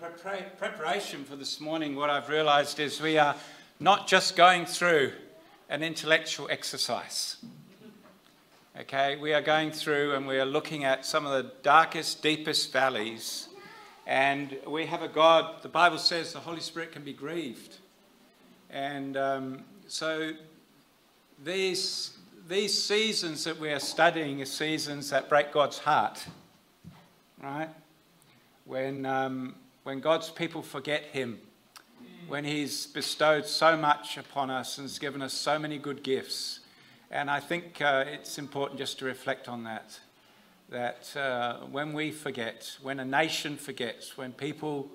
preparation for this morning, what I've realized is we are not just going through an intellectual exercise. Okay, we are going through and we are looking at some of the darkest, deepest valleys. And we have a God, the Bible says the Holy Spirit can be grieved. And so these seasons that we are studying are seasons that break God's heart, right? When God's people forget him, when he's bestowed so much upon us and has given us so many good gifts. And I think it's important just to reflect on that when we forget, when a nation forgets, when people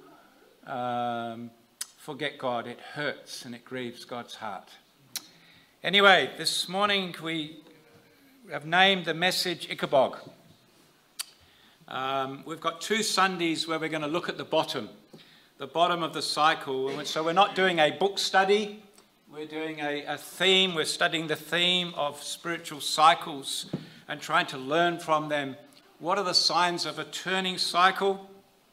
forget God, it hurts and it grieves God's heart. Anyway, this morning we have named the message Ichabod. We've got 2 Sundays where we're going to look at the bottom of the cycle. So we're not doing a book study. We're doing a theme. We're studying the theme of spiritual cycles and trying to learn from them. What are the signs of a turning cycle?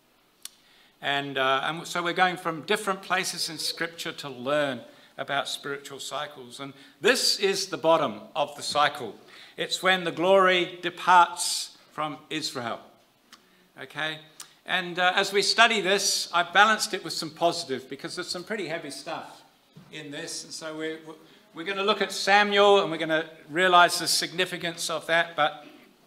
And so we're going from different places in Scripture to learn about spiritual cycles. And this is the bottom of the cycle. It's when the glory departs from Israel. Okay? And as we study this, I balanced it with some positive because there's some pretty heavy stuff in this. And so we're going to look at Samuel and we're going to realize the significance of that. But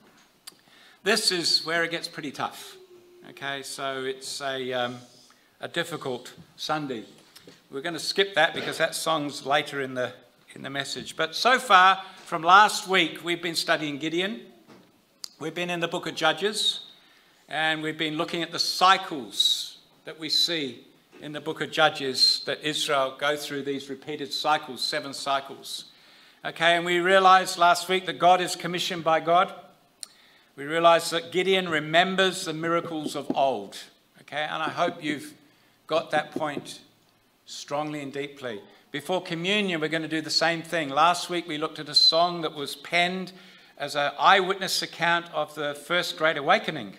this is where it gets pretty tough. Okay? So it's a difficult Sunday. We're going to skip that because that song's later in the message. But so far, from last week, we've been studying Gideon. We've been in the book of Judges. And we've been looking at the cycles that we see in the book of Judges, that Israel go through these repeated cycles, 7 cycles. Okay, and we realized last week that God is commissioned by God. We realized that Gideon remembers the miracles of old. Okay, and I hope you've got that point strongly and deeply. Before communion, we're going to do the same thing. Last week, we looked at a song that was penned as an eyewitness account of the Second Great Awakening.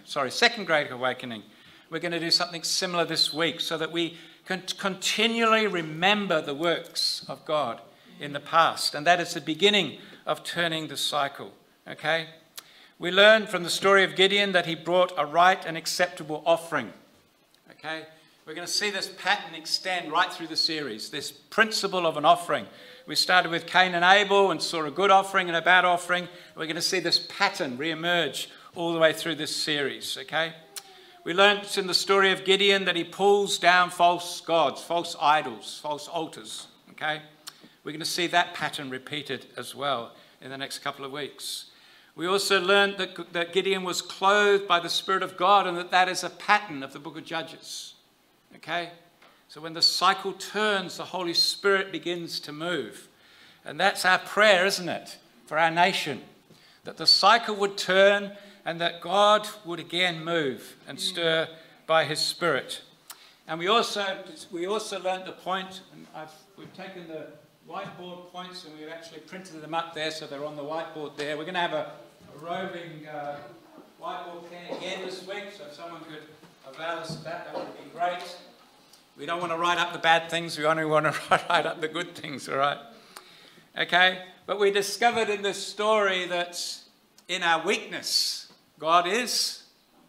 We're going to do something similar this week so that we can continually remember the works of God in the past. And that is the beginning of turning the cycle. Okay? We learned from the story of Gideon that he brought a right and acceptable offering. Okay? We're going to see this pattern extend right through the series, this principle of an offering. We started with Cain and Abel and saw a good offering and a bad offering. We're going to see this pattern re-emerge all the way through this series, okay? We learned in the story of Gideon that he pulls down false gods, false idols, false altars, okay? We're going to see that pattern repeated as well in the next couple of weeks. We also learned that Gideon was clothed by the Spirit of God and that is a pattern of the book of Judges, okay? So when the cycle turns, the Holy Spirit begins to move. And that's our prayer, isn't it, for our nation? That the cycle would turn and that God would again move and stir by his Spirit. And we also learned the point, and we've taken the whiteboard points and we've actually printed them up there so they're on the whiteboard there. We're going to have a roving whiteboard pen again this week, so if someone could avail us of that would be great. We don't want to write up the bad things, we only want to write up the good things, all right? Okay, but we discovered in this story that in our weakness, God is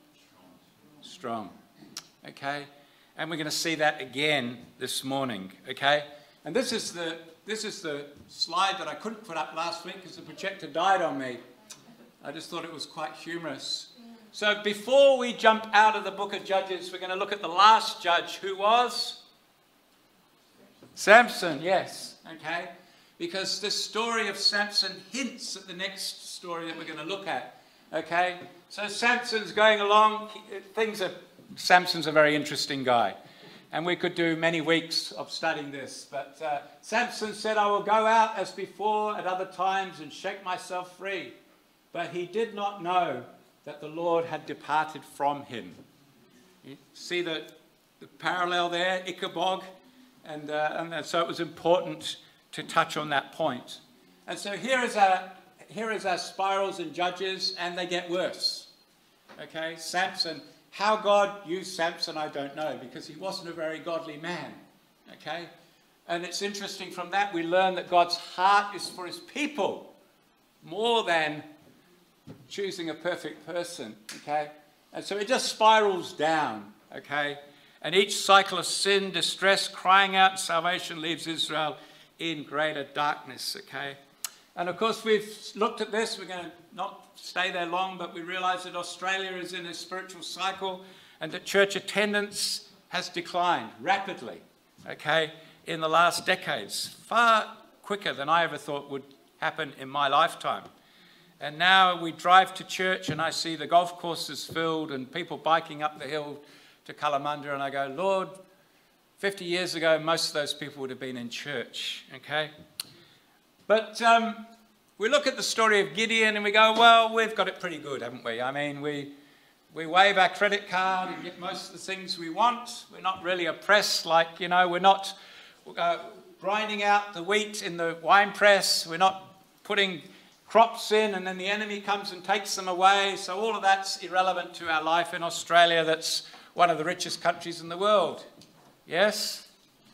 strong, okay? And we're going to see that again this morning, okay? And this is the slide that I couldn't put up last week because the projector died on me. I just thought it was quite humorous. So before we jump out of the book of Judges, we're going to look at the last judge, who was? Samson, yes, okay? Because this story of Samson hints at the next story that we're going to look at, okay? So Samson's going along. Samson's a very interesting guy. And we could do many weeks of studying this. But Samson said, I will go out as before at other times and shake myself free. But he did not know that the Lord had departed from him. You see the parallel there, Ichabod? And so it was important to touch on that point. And so here is our spirals and Judges, and they get worse. Okay, Samson How God used Samson, I don't know, because he wasn't a very godly man. Okay? And it's interesting from that we learn that God's heart is for his people more than choosing a perfect person. Okay? And so it just spirals down. Okay? And each cycle of sin, distress, crying out, and salvation leaves Israel in greater darkness. Okay? And of course we've looked at this. We're going to not stay there long, but we realize that Australia is in a spiritual cycle and that church attendance has declined rapidly, okay, in the last decades, far quicker than I ever thought would happen in my lifetime. And now we drive to church and I see the golf courses filled and people biking up the hill to Kalamunda, and I go, Lord, 50 years ago, most of those people would have been in church, okay? But we look at the story of Gideon and we go, well, we've got it pretty good, haven't we? I mean, we wave our credit card and get most of the things we want. We're not really oppressed, like, you know, we're not grinding out the wheat in the wine press. We're not putting crops in and then the enemy comes and takes them away. So all of that's irrelevant to our life in Australia. That's one of the richest countries in the world. Yes?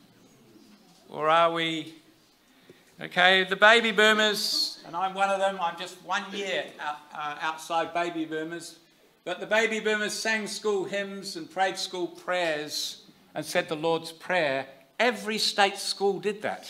Or are we... Okay, the baby boomers, and I'm one of them, I'm just 1 year outside baby boomers, but the baby boomers sang school hymns and prayed school prayers and said the Lord's Prayer. Every state school did that.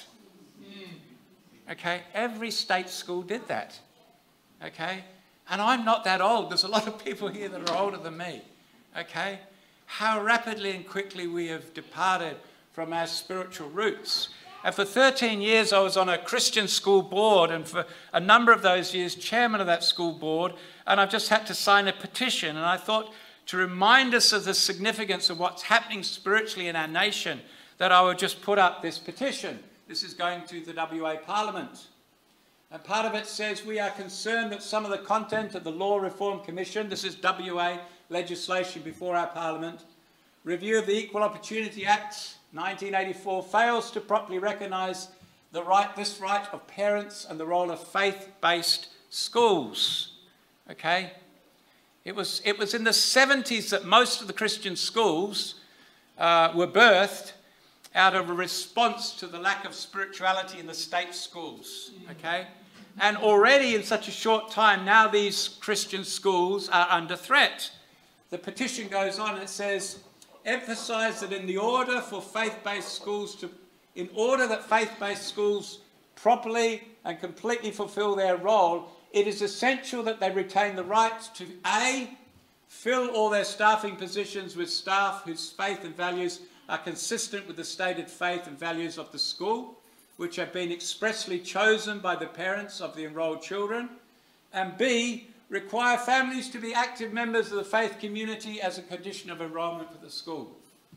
Okay, every state school did that. Okay, and I'm not that old. There's a lot of people here that are older than me. Okay, how rapidly and quickly we have departed from our spiritual roots. And for 13 years, I was on a Christian school board, and for a number of those years, chairman of that school board, and I've just had to sign a petition. And I thought, to remind us of the significance of what's happening spiritually in our nation, that I would just put up this petition. This is going to the WA Parliament. And part of it says, we are concerned that some of the content of the Law Reform Commission, this is WA legislation before our Parliament, review of the Equal Opportunity Act 1984 fails to properly recognise this right of parents and the role of faith-based schools. Okay? It was in the 70s that most of the Christian schools were birthed out of a response to the lack of spirituality in the state schools. Okay? And already in such a short time, now these Christian schools are under threat. The petition goes on and it says, emphasise that in order that faith-based schools properly and completely fulfil their role, it is essential that they retain the right to A, fill all their staffing positions with staff whose faith and values are consistent with the stated faith and values of the school, which have been expressly chosen by the parents of the enrolled children, and B, require families to be active members of the faith community as a condition of enrolment for the school.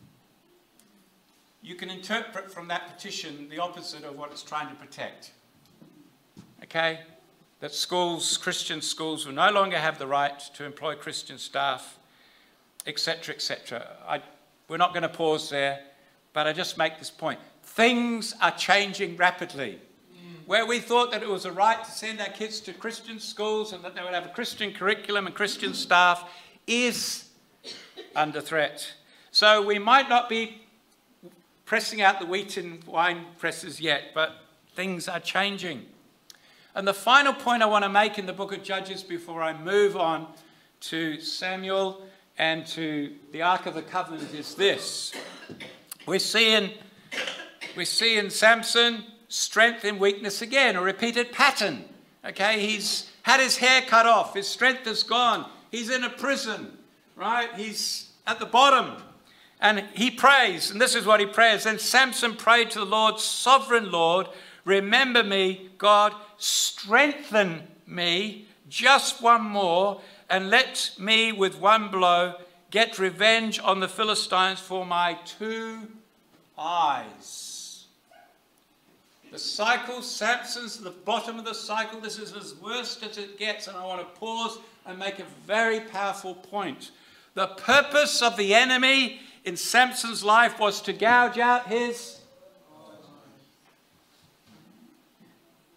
You can interpret from that petition the opposite of what it's trying to protect. Okay? That schools, Christian schools, will no longer have the right to employ Christian staff, etc., etc. We're not going to pause there, but I just make this point. Things are changing rapidly. Where we thought that it was a right to send our kids to Christian schools and that they would have a Christian curriculum and Christian staff is under threat. So we might not be pressing out the wheat in wine presses yet, but things are changing. And the final point I want to make in the book of Judges before I move on to Samuel and to the Ark of the Covenant is this. We see in Samson strength in weakness again, a repeated pattern. Okay, he's had his hair cut off, his strength is gone, he's in a prison, right? He's at the bottom. And he prays, and this is what he prays. Then Samson prayed to the Lord, sovereign Lord, remember me, God, strengthen me just one more, and let me with one blow get revenge on the Philistines for my 2 eyes. The cycle, Samson's at the bottom of the cycle. This is as worst as it gets, and I want to pause and make a very powerful point. The purpose of the enemy in Samson's life was to gouge out his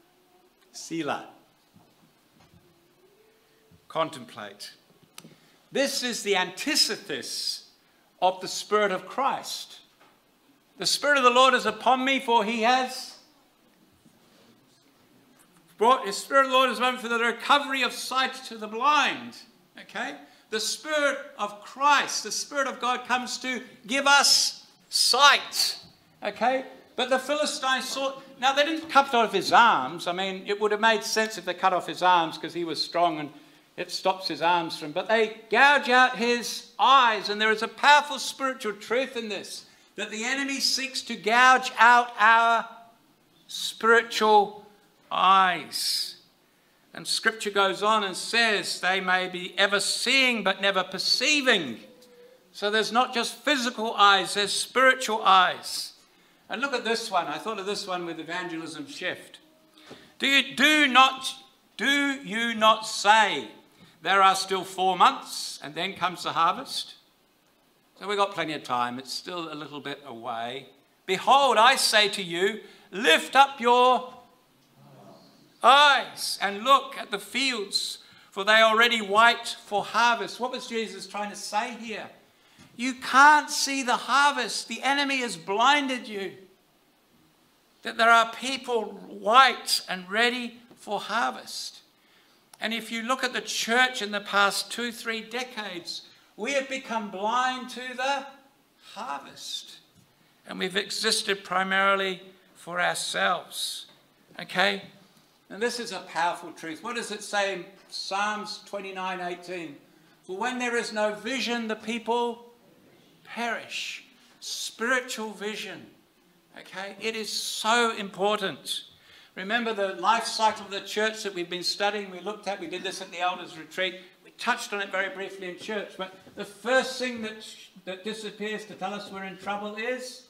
Selah. Contemplate. This is the antithesis of the Spirit of Christ. The Spirit of the Lord is upon me, for he has brought, his Spirit of the Lord is upon me for the recovery of sight to the blind. Okay? The Spirit of Christ, the Spirit of God comes to give us sight. Okay? But the Philistines sought, now they didn't cut off his arms. I mean, it would have made sense if they cut off his arms because he was strong and it stops his arms from, but they gouge out his eyes, and there is a powerful spiritual truth in this, that the enemy seeks to gouge out our spiritual eyes. And Scripture goes on and says they may be ever seeing but never perceiving. So there's not just physical eyes, there's spiritual eyes. And look at this one. I thought of this one with Evangelism Shift. Do you not say there are still 4 months and then comes the harvest? So we've got plenty of time. It's still a little bit away. Behold, I say to you, lift up your eyes and look at the fields, for they are already white for harvest. What was Jesus trying to say here? You can't see the harvest. The enemy has blinded you. That there are people white and ready for harvest. And if you look at the church in the past 2-3 decades, we have become blind to the harvest. And we've existed primarily for ourselves. Okay? And this is a powerful truth. What does it say in Psalms 29:18? For when there is no vision, the people perish. Spiritual vision. Okay? It is so important. Remember the life cycle of the church that we've been studying, we looked at, we did this at the Elders Retreat. We touched on it very briefly in church. But the first thing that disappears to tell us we're in trouble is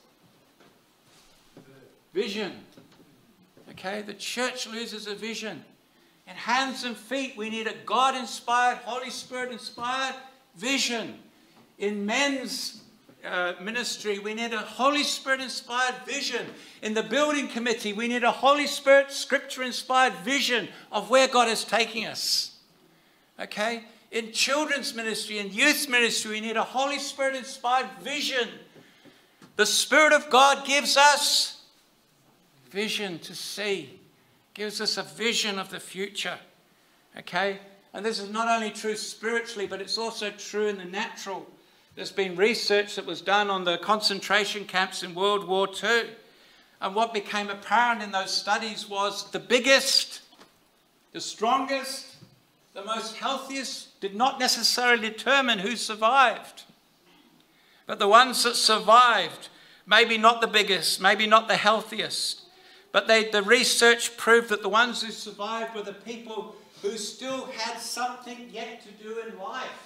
vision. Okay? The church loses a vision. In hands and feet, we need a God-inspired, Holy Spirit-inspired vision. In men's ministry, we need a Holy Spirit-inspired vision. In the building committee, we need a Holy Spirit, Scripture-inspired vision of where God is taking us. Okay? In children's ministry and youth ministry, we need a Holy Spirit-inspired vision. The Spirit of God gives us vision to see, gives us a vision of the future. Okay? And this is not only true spiritually, but it's also true in the natural. There's been research that was done on the concentration camps in World War II. And what became apparent in those studies was the biggest, the strongest, the most healthiest did not necessarily determine who survived. But the ones that survived, maybe not the biggest, maybe not the healthiest, but the research proved that the ones who survived were the people who still had something yet to do in life.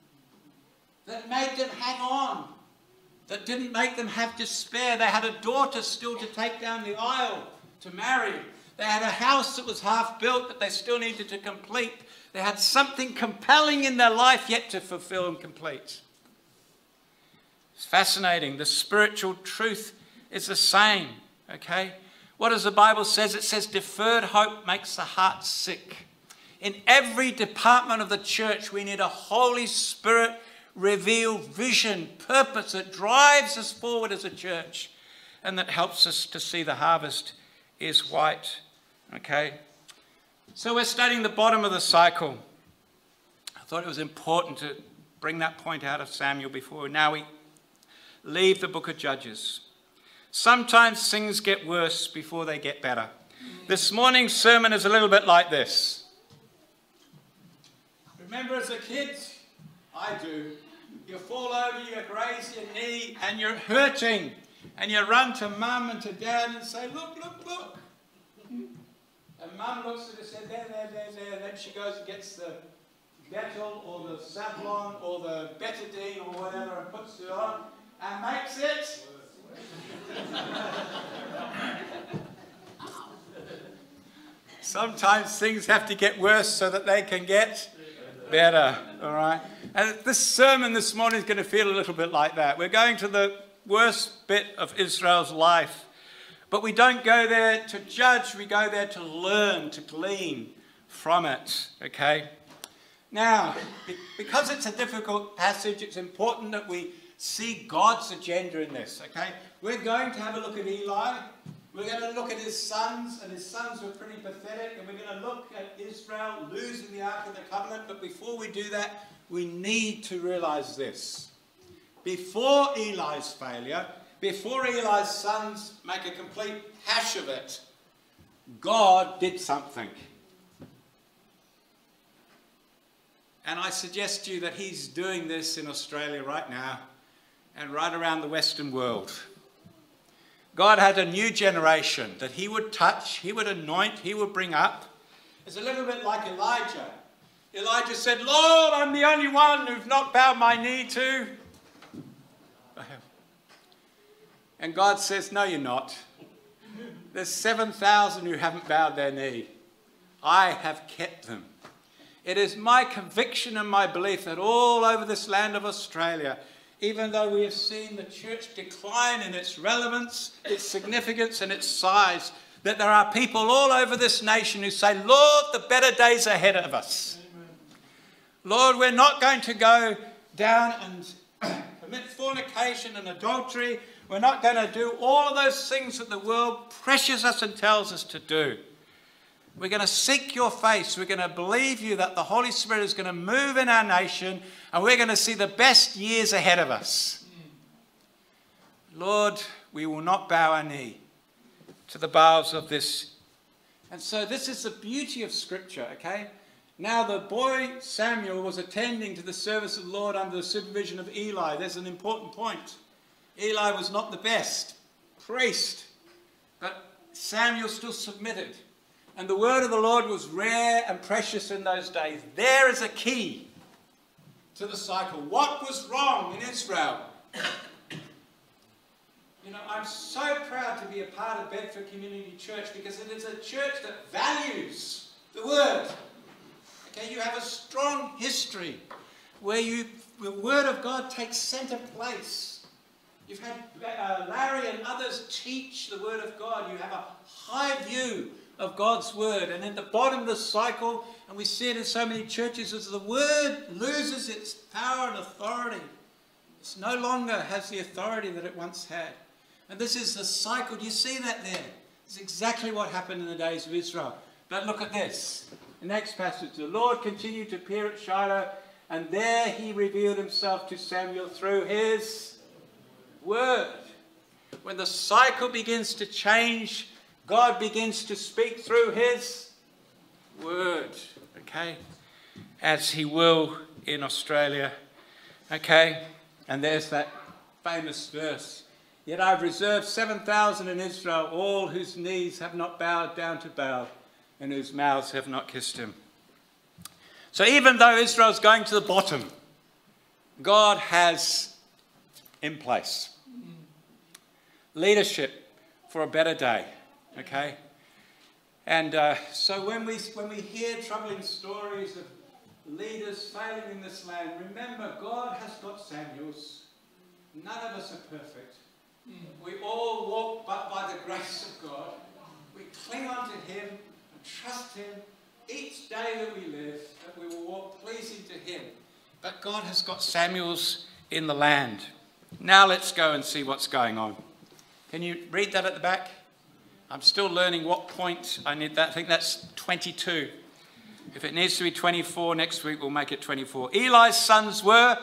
That made them hang on, that didn't make them have despair. They had a daughter still to take down the aisle to marry. They had a house that was half built that they still needed to complete. They had something compelling in their life yet to fulfill and complete. It's fascinating. The spiritual truth is the same, okay? What does the Bible says? It says deferred hope makes the heart sick. In every department of the church, we need a Holy Spirit revealed vision, purpose that drives us forward as a church and that helps us to see the harvest is white. Okay? So we're studying the bottom of the cycle. I thought it was important to bring that point out of Samuel before now we leave the book of Judges. Sometimes things get worse before they get better. This morning's sermon is a little bit like this. Remember as a kid, I do, you fall over, you graze your knee, and you're hurting. And you run to mum and to dad and say, look, look, look. And mum looks at it and says, there. Then she goes and gets the Dettol or the Savlon or the Betadine or whatever and puts it on and makes it. Sometimes things have to get worse so that they can get better, all right? And this sermon this morning is going to feel a little bit like that. We're going to the worst bit of Israel's life, but we don't go there to judge, we go there to learn, to glean from it, okay? Now, because it's a difficult passage, it's important that we see God's agenda in this, okay? We're going to have a look at Eli. We're going to look at his sons, and his sons were pretty pathetic, and we're going to look at Israel losing the Ark of the Covenant. But before we do that, we need to realize this. Before Eli's failure, before Eli's sons make a complete hash of it, God did something. And I suggest to you that he's doing this in Australia right now and right around the Western world. God had a new generation that he would touch, he would anoint, he would bring up. It's a little bit like Elijah. Elijah said, Lord, I'm the only one who've not bowed my knee to. And God says, no, you're not. There's 7,000 who haven't bowed their knee. I have kept them. It is my conviction and my belief that all over this land of Australia, even though we have seen the church decline in its relevance, its significance and its size, that there are people all over this nation who say, Lord, the better days are ahead of us. Amen. Lord, we're not going to go down and commit fornication and adultery. We're not going to do all of those things that the world pressures us and tells us to do. We're going to seek your face. We're going to believe you that the Holy Spirit is going to move in our nation and we're going to see the best years ahead of us. Lord, we will not bow our knee to the Baals of this. And so this is the beauty of Scripture, okay? Now the boy Samuel was attending to the service of the Lord under the supervision of Eli. There's an important point. Eli was not the best priest, but Samuel still submitted. And the word of the Lord was rare and precious in those days. There is a key to the cycle. What was wrong in Israel? You know, I'm so proud to be a part of Bedford Community Church because it is a church that values the word. Okay, you have a strong history where the word of God takes center place. You've had Larry and others teach the word of God. You have a high view of God's word. And in the bottom of the cycle, and we see it in so many churches, as the word loses its power and authority. It no longer has the authority that it once had. And this is the cycle. Do you see that there? It's exactly what happened in the days of Israel. But look at this. The next passage. The Lord continued to appear at Shiloh, and there he revealed himself to Samuel through his word. When the cycle begins to change, God begins to speak through his word, okay, as he will in Australia, okay, and there's that famous verse, yet I've reserved 7,000 in Israel, all whose knees have not bowed down to Baal and whose mouths have not kissed him. So even though Israel's going to the bottom, God has in place leadership for a better day. Okay, and so when we hear troubling stories of leaders failing in this land, remember God has got Samuels. None of us are perfect. We all walk but by the grace of God. We cling on to him and trust him each day that we live, that we will walk pleasing to him. But God has got Samuels in the land. Now let's go and see what's going on. Can you read that at the back? I'm still learning what point I need that. I think that's 22. If it needs to be 24, next week we'll make it 24. Eli's sons were...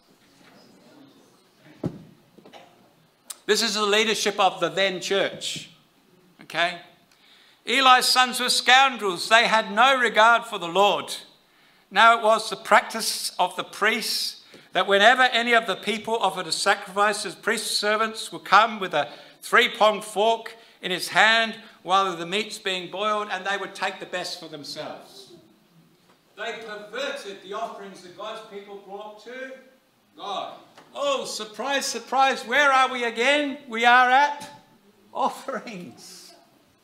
This is the leadership of the then church. Okay? Eli's sons were scoundrels. They had no regard for the Lord. Now it was the practice of the priests that whenever any of the people offered a sacrifice, as priest servants would come with a 3-pronged fork in his hand while the meat's being boiled, and they would take the best for themselves. They perverted the offerings that God's people brought to God. Oh, surprise, surprise, where are we again? We are at offerings.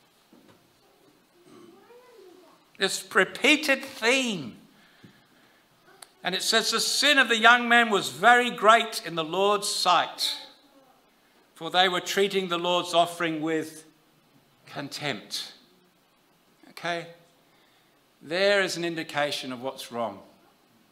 This repeated theme. And it says, the sin of the young men was very great in the Lord's sight, for they were treating the Lord's offering with contempt. Okay? There is an indication of what's wrong.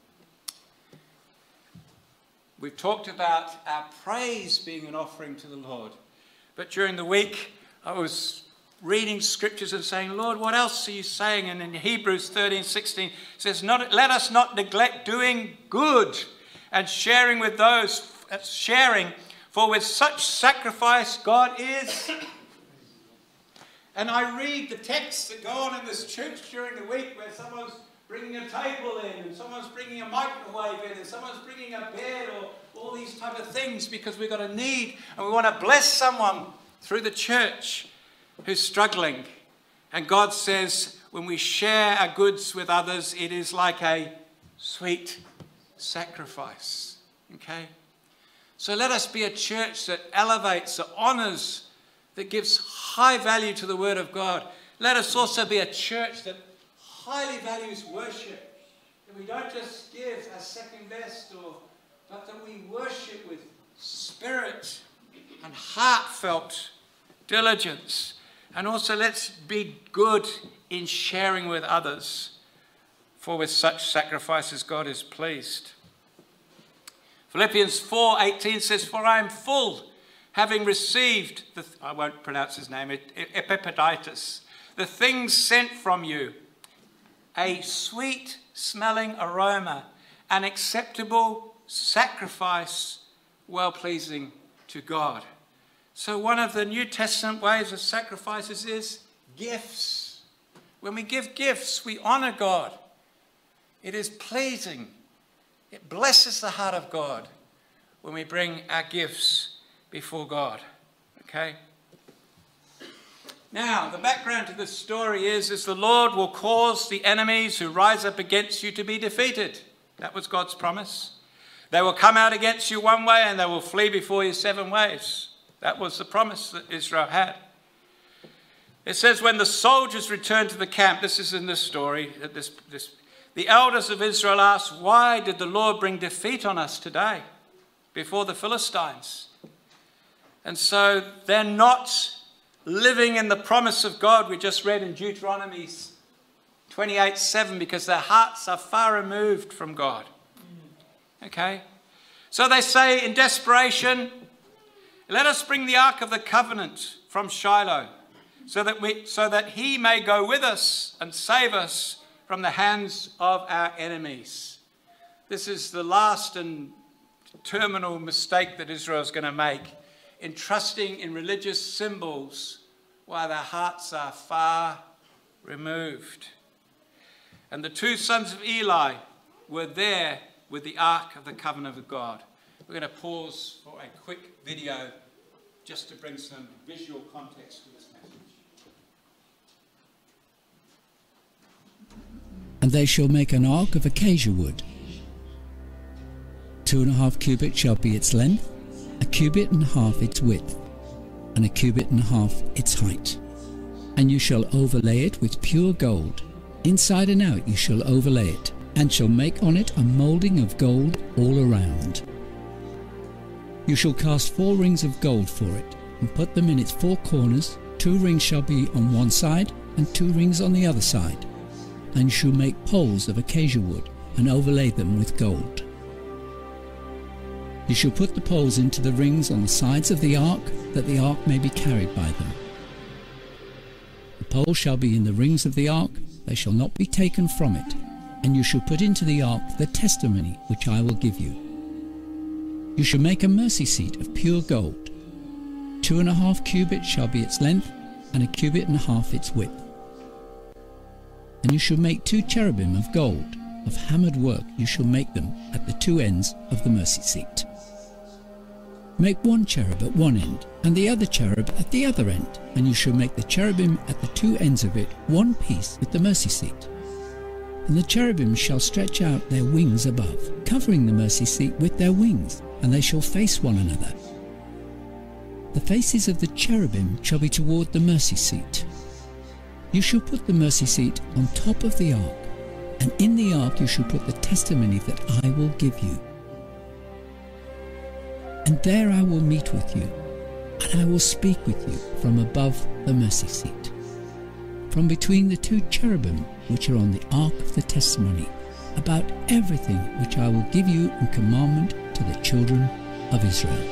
We've talked about our praise being an offering to the Lord. But during the week, I was reading scriptures and saying, Lord, what else are you saying? And in Hebrews 13:16 it says, let us not neglect doing good and sharing with those, for with such sacrifice God is. And I read the texts that go on in this church during the week where someone's bringing a table in, and someone's bringing a microwave in, and someone's bringing a bed, or all these type of things, because we've got a need and we want to bless someone through the church who's struggling. And God says when we share our goods with others, it is like a sweet sacrifice. Okay? So let us be a church that elevates, that honors, that gives high value to the Word of God. Let us also be a church that highly values worship. That we don't just give our second best, but that we worship with spirit and heartfelt diligence. And also let's be good in sharing with others, for with such sacrifices God is pleased. Philippians 4:18 says, for I am full, having received, I won't pronounce his name, Epaphroditus, the things sent from you, a sweet smelling aroma, an acceptable sacrifice, well pleasing to God. So one of the New Testament ways of sacrifices is gifts. When we give gifts, we honor God. It is pleasing. It blesses the heart of God when we bring our gifts before God. Okay? Now, the background to this story is the Lord will cause the enemies who rise up against you to be defeated. That was God's promise. They will come out against you one way and they will flee before you 7 ways. That was the promise that Israel had. It says when the soldiers returned to the camp, this is in this story, the elders of Israel asked, why did the Lord bring defeat on us today before the Philistines? And so they're not living in the promise of God we just read in Deuteronomy 28:7, because their hearts are far removed from God. Okay? So they say in desperation, let us bring the Ark of the Covenant from Shiloh, so that he may go with us and save us from the hands of our enemies. This is the last and terminal mistake that Israel is going to make, in trusting in religious symbols while their hearts are far removed. And the 2 sons of Eli were there with the Ark of the Covenant of God. We're going to pause for a quick video just to bring some visual context to this message. And they shall make an ark of acacia wood. 2.5 cubits shall be its length, 1.5 cubits its width, and 1.5 cubits its height. And you shall overlay it with pure gold. Inside and out you shall overlay it, and shall make on it a moulding of gold all around. You shall cast 4 rings of gold for it, and put them in its 4 corners. 2 rings shall be on one side, and 2 rings on the other side. And you shall make poles of acacia wood, and overlay them with gold. You shall put the poles into the rings on the sides of the ark, that the ark may be carried by them. The poles shall be in the rings of the ark, they shall not be taken from it. And you shall put into the ark the testimony which I will give you. You shall make a mercy seat of pure gold. 2.5 cubits shall be its length, and 1.5 cubits its width. And you shall make 2 cherubim of gold, of hammered work you shall make them at the 2 ends of the mercy seat. Make 1 cherub at one end, and the other cherub at the other end, and you shall make the cherubim at the 2 ends of it one piece with the mercy seat. And the cherubim shall stretch out their wings above, covering the mercy seat with their wings, and they shall face one another. The faces of the cherubim shall be toward the mercy seat. You shall put the mercy seat on top of the ark, and in the ark you shall put the testimony that I will give you. And there I will meet with you, and I will speak with you from above the mercy seat, from between the 2 cherubim which are on the ark of the testimony, about everything which I will give you in commandment to the children of Israel.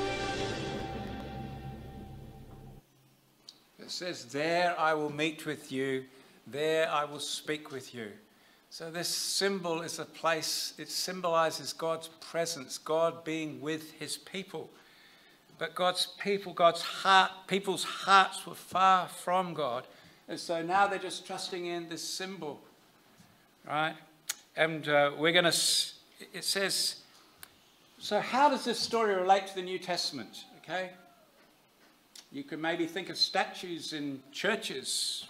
It says, there I will meet with you, there I will speak with you. So this symbol is a place, it symbolizes God's presence, God being with his people. But God's people, people's hearts were far from God. And so now they're just trusting in this symbol, right? And we're going to, it says, so how does this story relate to the New Testament? Okay? You could maybe think of statues in churches,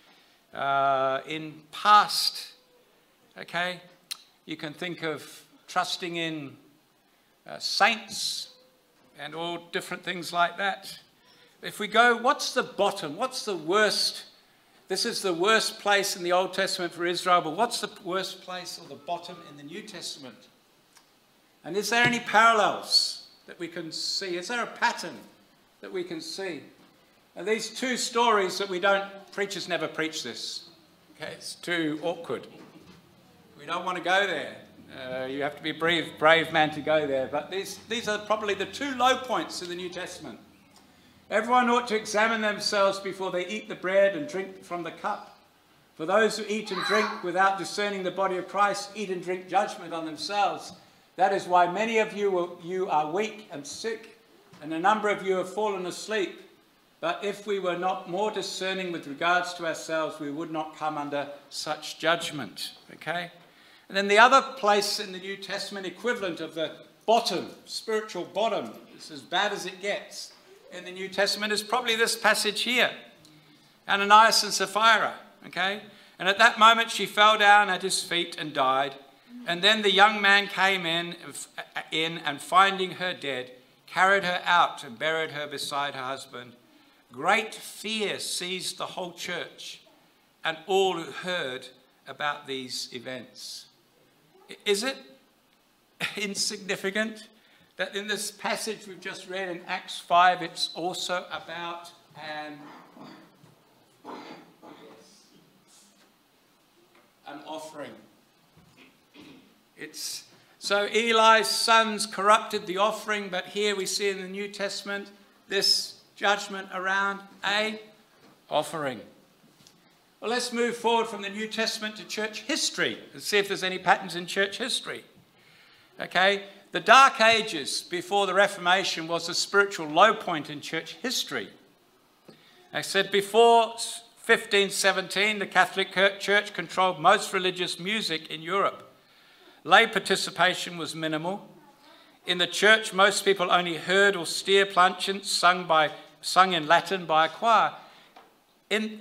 in past, okay? You can think of trusting in saints and all different things like that. If we go, what's the bottom? What's the worst? This is the worst place in the Old Testament for Israel, but what's the worst place or the bottom in the New Testament? And is there any parallels that we can see? Is there a pattern that we can see? And these two stories that we don't, preachers never preach this. Okay, it's too awkward. We don't want to go there. You have to be a brave man to go there. But these are probably the two low points in the New Testament. Everyone ought to examine themselves before they eat the bread and drink from the cup. For those who eat and drink without discerning the body of Christ eat and drink judgment on themselves. That is why many of you are weak and sick, and a number of you have fallen asleep. But if we were not more discerning with regards to ourselves, we would not come under such judgment. Okay? And then the other place in the New Testament, equivalent of the bottom, spiritual bottom, it's as bad as it gets in the New Testament, is probably this passage here. Ananias and Sapphira. Okay? And at that moment she fell down at his feet and died. And then the young man came in and finding her dead, carried her out and buried her beside her husband. Great fear seized the whole church and all who heard about these events. Is it insignificant that in this passage we've just read in Acts 5, it's also about an offering? So Eli's sons corrupted the offering, but here we see in the New Testament this judgment around an offering. Well, let's move forward from the New Testament to church history and see if there's any patterns in church history. Okay, the Dark Ages before the Reformation was a spiritual low point in church history. I said before 1517, the Catholic Church controlled most religious music in Europe. Lay participation was minimal. In the church, most people only heard austere plainchants sung in Latin by a choir. In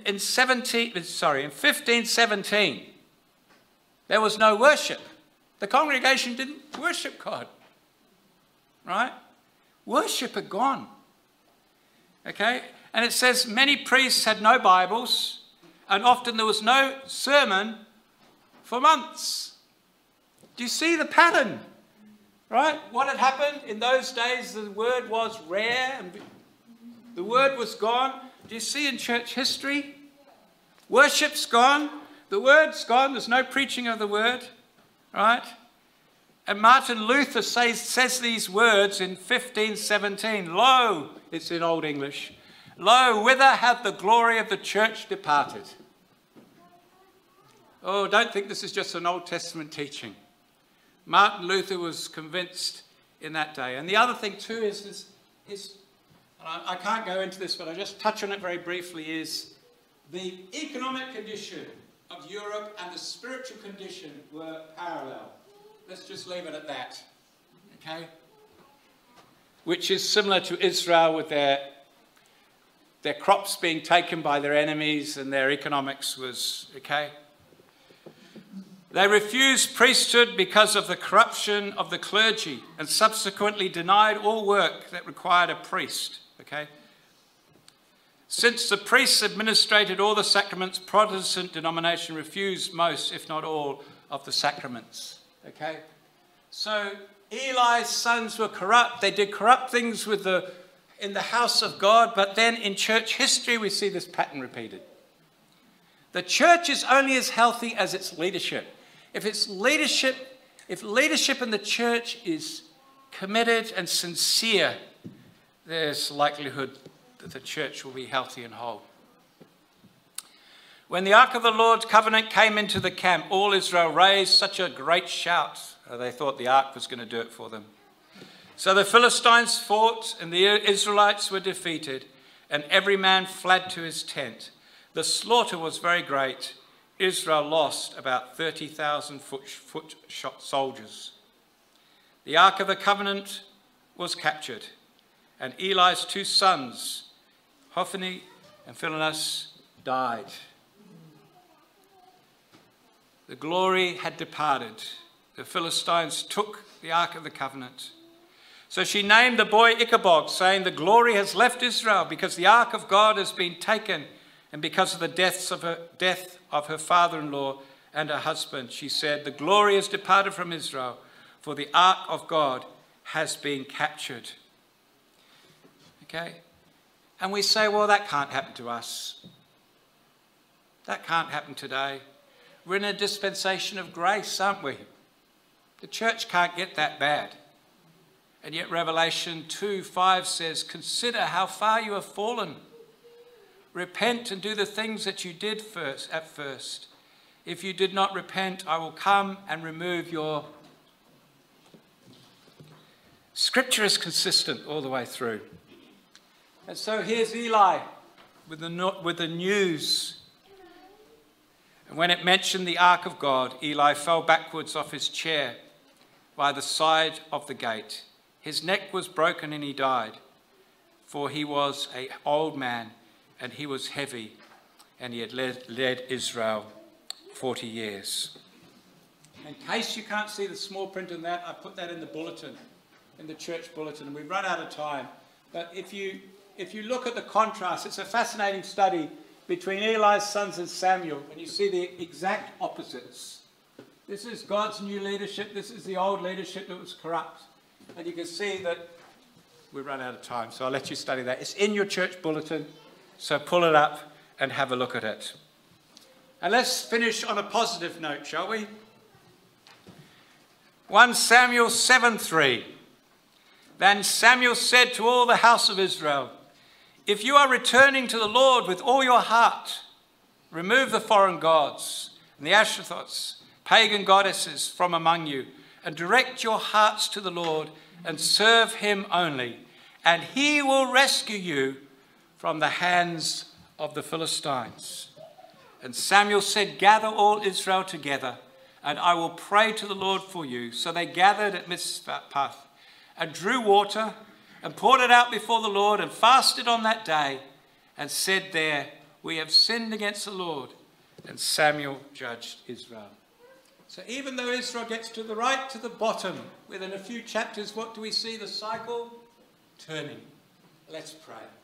1517, there was no worship. The congregation didn't worship God, right? Worship had gone, okay? And it says many priests had no Bibles, and often there was no sermon for months. Do you see the pattern, right? What had happened in those days, the word was rare, and the word was gone. Do you see in church history? Worship's gone. The word's gone. There's no preaching of the word, right? And Martin Luther says these words in 1517. Lo, it's in Old English. Lo, whither hath the glory of the church departed? Oh, don't think this is just an Old Testament teaching. Martin Luther was convinced in that day. And the other thing too is I can't go into this, but I'll just touch on it very briefly, is the economic condition of Europe and the spiritual condition were parallel. Let's just leave it at that, okay? Which is similar to Israel with their crops being taken by their enemies, and their economics was, okay? They refused priesthood because of the corruption of the clergy, and subsequently denied all work that required a priest, okay? Since the priests administrated all the sacraments, Protestant denomination refused most, if not all, of the sacraments, okay? So Eli's sons were corrupt. They did corrupt things in the house of God, but then in church history we see this pattern repeated. The church is only as healthy as its leadership. If leadership in the church is committed and sincere, there's likelihood that the church will be healthy and whole. When the ark of the Lord's covenant came into the camp, all Israel raised such a great shout. They thought the ark was going to do it for them. So the Philistines fought, and the Israelites were defeated, and every man fled to his tent. The slaughter was very great. Israel lost about 30,000 foot soldiers. The ark of the covenant was captured, and Eli's 2 sons, Hophni and Phinehas, died. The glory had departed. The Philistines took the ark of the covenant. So she named the boy Ichabod, saying, the glory has left Israel because the ark of God has been taken, and because of the death of her father-in-law and her husband. She said, the glory has departed from Israel, for the ark of God has been captured. Okay? And we say, well, that can't happen to us. That can't happen today. We're in a dispensation of grace, aren't we? The church can't get that bad. And yet Revelation 2:5 says, consider how far you have fallen. Repent and do the things that you did at first. If you did not repent, I will come and remove your... Scripture is consistent all the way through. And so here's Eli with the news. And when it mentioned the ark of God, Eli fell backwards off his chair by the side of the gate. His neck was broken and he died, for he was an old man and he was heavy, and he had led Israel 40 years. In case you can't see the small print on that, I put that in the bulletin, in the church bulletin, and we've run out of time. But if you look at the contrast, it's a fascinating study between Eli's sons and Samuel, and you see the exact opposites. This is God's new leadership. This is the old leadership that was corrupt. And you can see that we've run out of time, so I'll let you study that. It's in your church bulletin, so pull it up and have a look at it. And let's finish on a positive note, shall we? 1 Samuel 7:3. Then Samuel said to all the house of Israel, if you are returning to the Lord with all your heart, remove the foreign gods and the Ashtaroths, pagan goddesses from among you, and direct your hearts to the Lord and serve him only, and he will rescue you from the hands of the Philistines. And Samuel said, gather all Israel together, and I will pray to the Lord for you. So they gathered at Mizpah and drew water and poured it out before the Lord and fasted on that day and said there, we have sinned against the Lord. And Samuel judged Israel. So even though Israel gets to the right, to the bottom, within a few chapters, what do we see? The cycle turning. Let's pray.